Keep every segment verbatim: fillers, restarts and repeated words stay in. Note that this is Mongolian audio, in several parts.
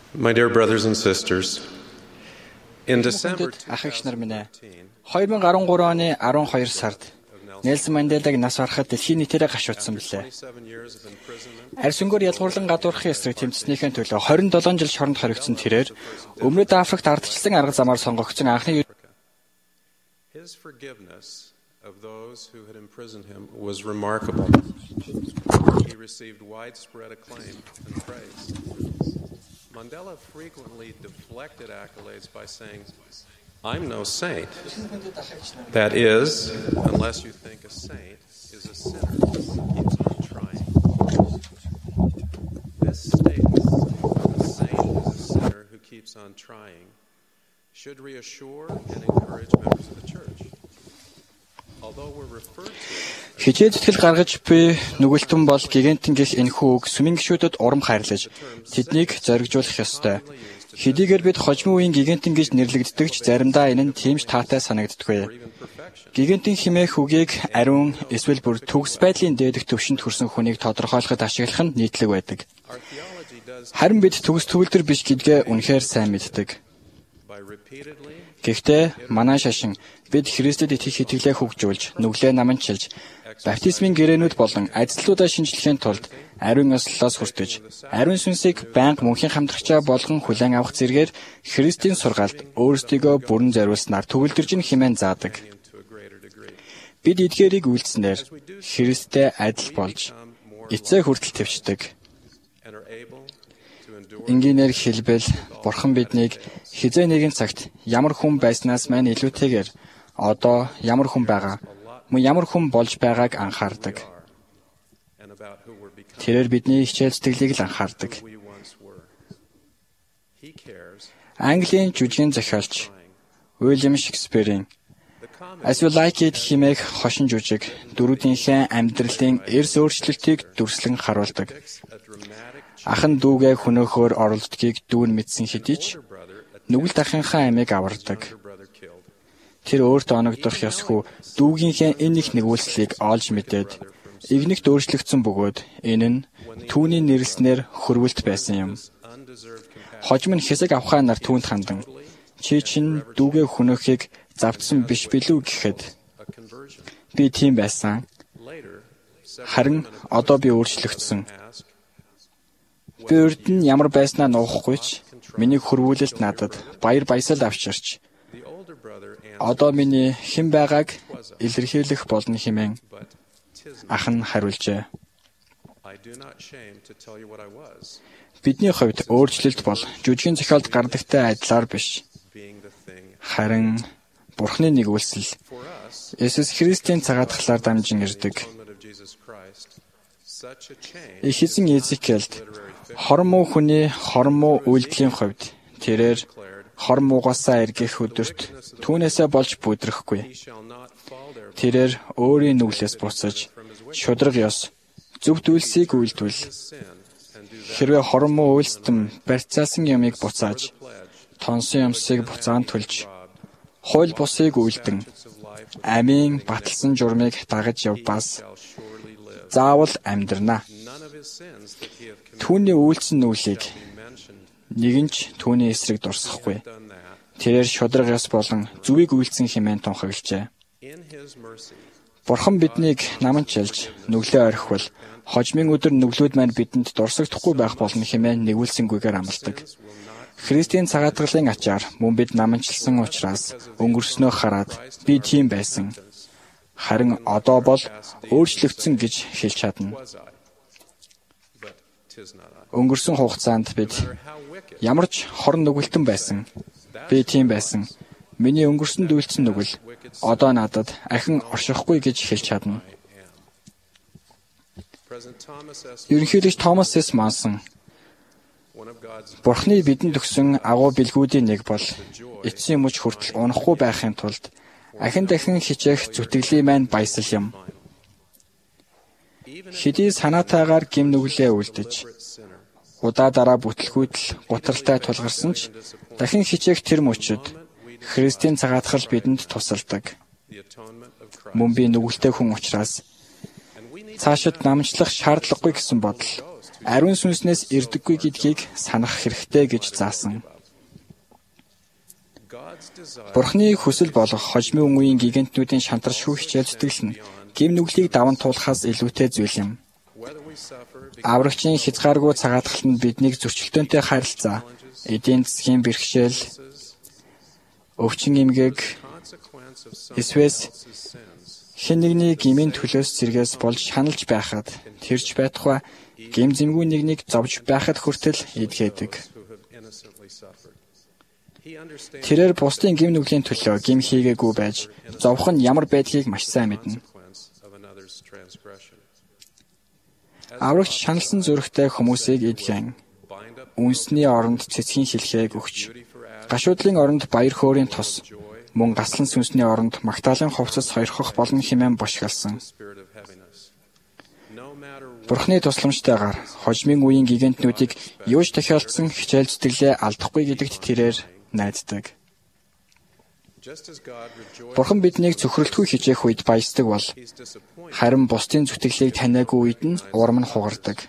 My dear brothers and sisters, in December ах эгч нар минь ээ. две тысячи двадцать три оны twelve сард Нельсон Манделаг нас барахад дэлхийн нийтээрээ гашуудсан билээ. Арьс өнгөөр ялгуурлан гадуурхахын эсрэг тэмцснийхэн төлөө twenty-seven жил шоронд хоригдсон тэрээр Өмнөд Африкт ардчилсан арга замаар сонгогдсон анхны His forgiveness of those who had imprisoned him was remarkable. He received widespread acclaim and praise. Mandela frequently deflected accolades by saying, "I'm no saint." That is, unless you think a saint is a sinner who keeps on trying. This statement, a saint is a sinner who keeps on trying, should reassure and encourage members of the church. Although we're referred to хичээл зүтгэл гаргаж буй нүгэлтэн бол гигантэн гих энэхүү үг сүмийн гишүүдэд урам хайрлаж тэднийг зоригжуулах ёстой. Хэдийгээр бид хожим үеийн гигантэн гэж нэрлэгддэг ч заримдаа энэ нь тийм ч таатай санагддаггүй. Гигантэн хэмээх үгийг ариун эсвэл бүр төгс байдлын дээдх төвшөнд хүрсэн хүнийг тодорхойлоход ашиглах нь нийтлэг байдаг. Харин бид төгс төвлөр биш гэдгээ үнэхээр сайн мэддэг. Гэхдээ манай шашин бид Христэд итгэх итгэлээ хөгжүүлж, нүглээ наманчилж, баптизмын гэрээнүүд болон ажлуудаа шинжлэхийн тулд ариун ёслолоос хүртэж, ариун сүнсийг байнга мөнхийн хамтрагчаа болгон хүлээн авах зэргээр Христийн сургаалт өөрсдийгөө бүрэн зориулснаар төгөлдөрж ин хэмээн заадаг. Бид эдгээрийг үйлдснээр Христтэй адил болж, эцээ хүртэл твчдэг. Энгийнээр хэлбэл Бурхан биднийг хизээ нэгэн цагт ямар хүн байснаас маань илүүтэйгээр одоо ямар хүн байгаа, мөн ямар хүн болж байгааг анхаардаг. Тэрээр бидний хичээл сэтгэлийг л анхаардаг. Английн жүжигний зохиолч Уильям Шекспирийн As You Like It хэмээх хошин жүжиг дөрүүдийнхээ амьдралын эрс өөрчлөлтийг дүрслэн харуулдаг. Ахан дүүгээ хөнөөхөөр оролддгийг дүүн мэдсэн хэдий ч нүгэлт ахынхаа амийг авардаг. Тэр өөртөө оногдох ёсгүй дүүгийнхээ энэ их нэгүүлслийг олж мэдээд игнэгт өөрчлөгдсөн бөгөөд энэ нь түүний нэрлснээр хөрвөлт байсан юм. Хожим нь хэсэг авахаа нар түүнд хандан чи чинь дүүгээ хөнөөхийг завдсан биш билүү гэхэд би тийм байсан. Харин одоо би өөрчлөгдсөн. Би урд нь ямар байснаа нуухгүй ч миний хөрвүүлэлт надад баяр баясгал авчирч одоо миний хэн байгааг илэрхийлэх болно хэмээн ах нь хариулжээ. Бидний хувьд өөрчлөлт бол жүжигний зохиолд гардагтай адилаар биш. Харин Бурхны нэгүүлсэл Есүс Христийн цагаатгалаар дамжин ирдэг. Их эзэн Изекиэлд хормоо хүний хормоо үйлдэлийн хувьд тэрээр хормуугасаа эргэх өдөрт түүнээсээ болж бүдрэхгүй. Тэрээр өөрийн нүглээс буцаж шудраг ёс зөвхт үйлсийг үйлдвэл хэрвээ хормоо үйлстэн барьцаасан ямыг буцааж тонсон юмсыг буцаан төлж хууль бусыг үйлдэн амийн баталсан журмыг дагаж явбаас заавал амьдрнаа. Түүний үйлцэн нүглийг нэгэн ч түүний эсрэг дурсахгүй. Тэрээр шудраг ёс болон зүвийг үйлцэн хэмээн тунхаглажээ. Бурхан биднийг наманчилж нүглээ орхивол хожмын өдөр нүглүүд маань бидэнд дурсагдахгүй байх болно хэмээн нэгүүлсэнгүйгээр амладаг. Христийн цагаатгалын ачаар мөн бид наманчилсан учраас өнгөрснөө хараад би тийм байсан. Харин одоо бол өөрчлөгдсөн гэж хэлж чадна. Өнгөрсөн хугацаанд бид ямар ч хорн нүгэлтэн байсан. Би тийм байсан. Миний өнгөрсөнд үйлцэн нүгэл одоо надад ахин оршихгүй гэж хэлж чадна. Ерөнхийлөгч Томас С. Мансон Бурхны бидэнд өгсөн агуу бэлгүүдийн нэг бол эцсийн мөч хүртэл унахгүй байхын тулд ахин дахин хичээх зүтгэлийн маань баясал юм. Хэдий санаатаагаар гим нүглээ үлдэж удаа дараа бүтлгүүтэл гутралтай тулгарсан ч дахин хичээх тэр мөчөд Христийн цагаатгал бидэнд тусалдаг. Мөн би нүгэлтэй хүн учраас цаашид намжлах шаардлагагүй гэсэн бодол ариун сүнснээс ирдэггүй гэдгийг санах хэрэгтэй гэж заасан. Бурхны хүсэл болох хожмын үеийн гигантнүүдийн шантар шүүх хичээл зүтгэл нь гэм нүглийг даван туулахаас илүүтэй зүйл юм. Аврагчийн хязгааргүй цагаатгал нь биднийг зөрчилдөөнтэй харилцаа, эдийн засгийн бэрхшээл, өвчин эмгээг, эсвэл хэн нэгний гмийн төлөөс зэргээс болж шаналж байхад тэрч байтугай гэм зэмгүй нэгнийг зовж байхад хүртэл эдгээдэг. Тэрээр бусдын гэм нүглийн төлөө гэм хийгээгүй байж зовх нь ямар байдгийг маш сайн мэднэ. Аврагч шаналсан зүрхтэй хүмүүсийг эдгэн, үнсний оронд цэцгийн шилхээг өгч, гашуудлын оронд баяр хөөрийн тос, мөн гаслан сүнсний оронд магтаалын хувцас хоёрхох болно хэмээн бошгалсан. Бурхны тусламжтайгаар хожмын үеийн гигантнүүдийг юуж тохиолдсон хичээл зүтгэлээ алдахгүй гэдэгт тэрээр найддаг. Бурхан биднийг цөхрөлтгүй хичээх үед баясдаг бол харин бусдын зүтгэлийг таниагүй үед нь урам нь хугардаг.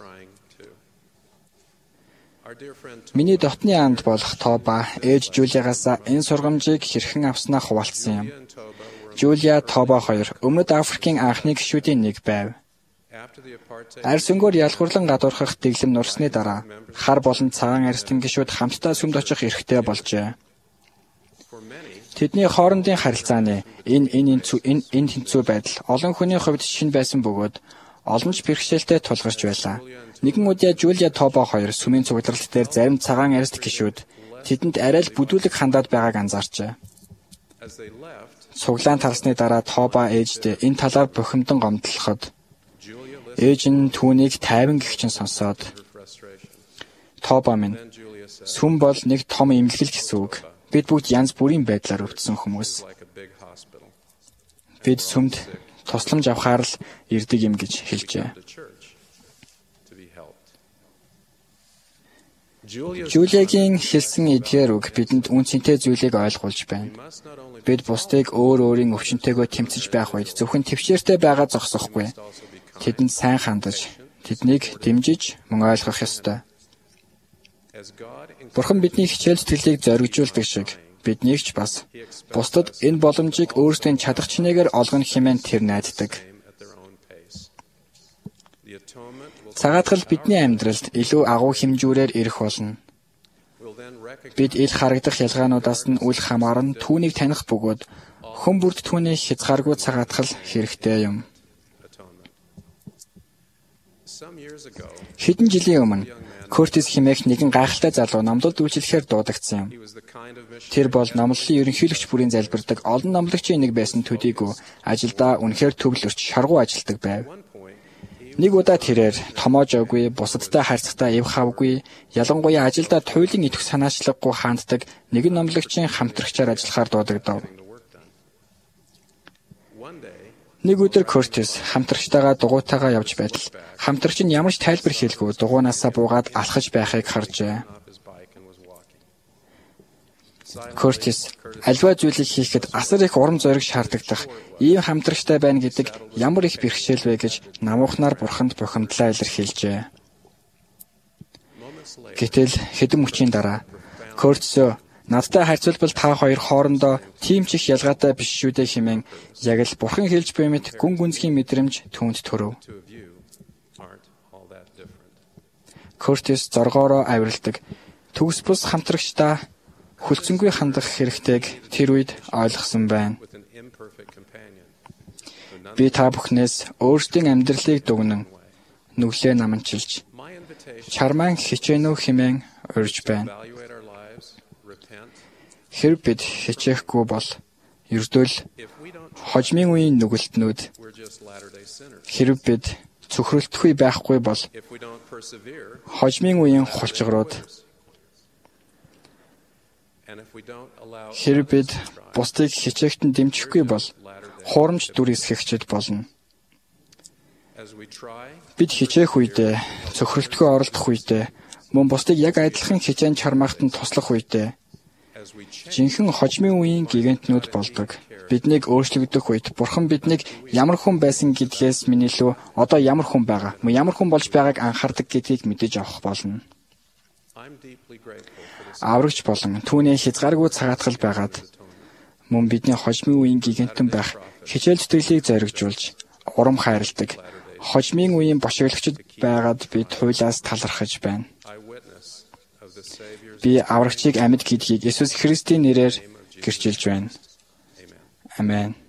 Миний дотны анд болох Тоба ээж Жулиагаас энэ сургамжийг хэрхэн авснаа хуваалцсан юм. Жулиа Тоба хоёр Өмнөд Африкийн анхны гишүүдийн нэг байв. Арьс өнгөөр ялгуурлан гадуурхах дэглэм нурсны дараа хар болон цагаан арьстан гишүүд хамтдаа сүмд очих эрхтэй болжээ. Тэдний хоорондын харилцааны энэ энэ энэ энэ тэнцүү байдал олон хүний хувьд шинэ байсан бөгөөд олон ч бэрхшээлтэй тулгарч байлаа. Нэгэн удаа Жулиа Тоба хоёр сүмийн цугларалт дээр зарим цагаан арьст гишүүд тэдэнд арай л бүдүүлэг хандаад байгааг анзаарчээ. Цуглаан тарсны дараа Тоба ээждээ энэ талаар бухимдан гомдлоход ээж нь түүнийг тайван гихчин сонсоод Тоба минь сүм бол нэг том эмнэлэг гэсэн үг. Бид бүгд янз бүрийн байдлаар өвдсөн хүмүүс. Бид сүмд тусламж авахаар л ирдэг юм гэж хэлжээ. Жулиагийн хэлсэн эдгээр үг бидэнд үнцэнтэй зүйлийг ойлгуулж байна. Бид бусдыг өөр өөрийн өвчнөтэйгөө тэмцэж байх үед зөвхөн төвчээртэй байгаа зогсохгүй. Тэдэнд сайн хандаж, тэднийг дэмжиж, мөн ойлгох ёстой. Бурхан бидний хичээл зүтгэлийг зоригжуулдаг шиг биднийг ч бас бусдад энэ боломжийг өөрсдийн чадах чинээгээр олгоно хэмээн тэр найддаг. Цагаатгал бидний амьдралд илүү агуу хэмжүүрээр ирэх болно. Бид ил харагдах ялгаануудаас нь үл хамааран түүнийг таних бөгөөд хүн бүрд түүний хязгааргүй цагаатгал хэрэгтэй юм. Хэдэн жилийн өмнө Куртис хэмээх нэгэн гайхалтай залуу номлолд үйлчлэхээр дуудагдсан юм. Тэр бол номлолын ерөнхийлөгч бүрийн залбирдаг олон номлогчийн нэг байсан төдийгүй ажилдаа үнэхээр төвлөрч шаргуу ажилдаг байв. Нэг удаа тэрээр томоожоогүй, бусадтай харьцахдаа эв хавгүй, ялангуяа ажилдаа туйлын идэх санаачлаггүй хаанддаг нэгэн номлогчийн хамтрагчаар ажиллахаар дуудагдав. Нэг өдөр Куртис хамтрагчтайгаа дугуйтайгаа явж байтал хамтрагч нь ямар ч тайлбар хэлгүй дугуйнаасаа буугаад алхаж байхыг харжээ. Куртис альва зүйлийг хийхэд асар их урам зориг шаардагдах ийм хамтрагчтай байна гэдэг ямар их бэрхшээл вэ гэж намуухнаар бурханд бухимдлаа илэрхийлжээ. Гэтэл хэдэн мөчийн дараа Куртисөө надтай харьцуулбал та хоёр хоорондоо тийм ч их ялгаатай биш шүү дээ хэмээн яг л бурхан хэлж буй мэт гүн гүнзгий мэдрэмж түүнд төрөв. Куртис зоргоороо авиралдаг. Төгс бус хамтрагчдаа хүлцэнгүй хандах хэрэгтэйг тэр үед ойлгосон байна. Би та бүхнээс өөрсдийн амьдралыг дугнан нүглээ наманчилж чармаан хичээнүү хэмээн урьж байна. Хэрв бид хичээхгүй бол ердөө хожмын үеийн нүгэлтнүүд хэрв бид цөхрөлтгүй байхгүй бол хожмын үеийн хулчгарууд хэрв бид бусдыг хичээхтэн дэмжихгүй бол хуурамч дүр эсгэгчд болно. Бид хичээх үедээ цөхрөлтгүй оролдох үедээ мөн бусдыг яг адилхан хичээн чармаахтан туслах үедээ Жинхэнэ хожмын үеийн гигантнууд болдог. Биднийг өөрчлөгдөх үед Бурхан биднийг ямар хүн байсан гэдгээс минь илүү одоо ямар хүн байгаа, мөн ямар хүн болж байгааг анхаардаг гэдгийг мэдэж авах болно. Аврагч болон түүний хязгааргүй цагаатгал байгаад мөн бидний хожмын үеийн гигантэн байх хичээл зүтгэлийг зоригжуулж, урам хайрладаг, хожмын үеийн бошиглогчд байгаад бид хуйлаас талархаж байна. Би аврагчийг амьд гэдгийг Есүс Христийн нэрээр гэрчилж байна. Амен.